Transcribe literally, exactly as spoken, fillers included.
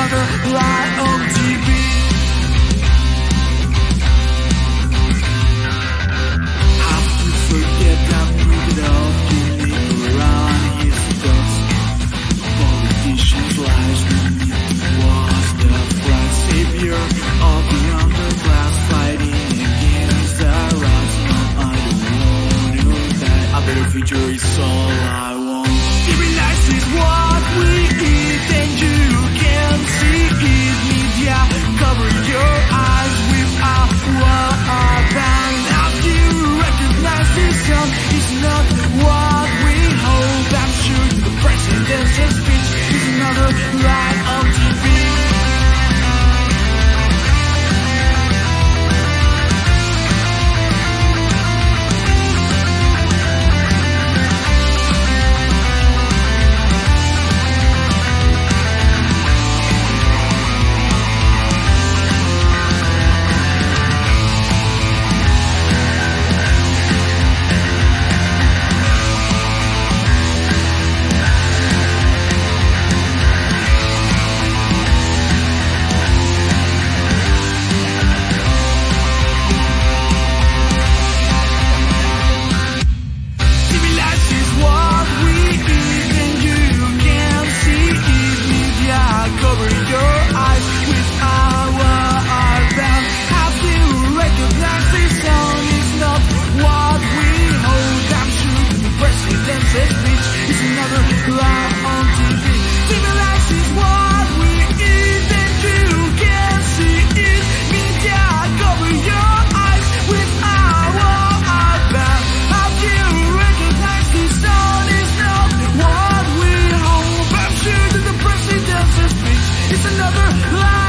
another lie on T V. Have to forget that wicked old gimmick around his thoughts. Politicians' lies was the flag savior of the underclass, fighting against the odds. No, I don't want to die. A better future is all I want. Civilize is what we eat, and you can see it. Media cover your eyes with a wall band. Have you recognize this song? It's not what we hope. I'm sure the president's speech is another lie on T V. It's another lie.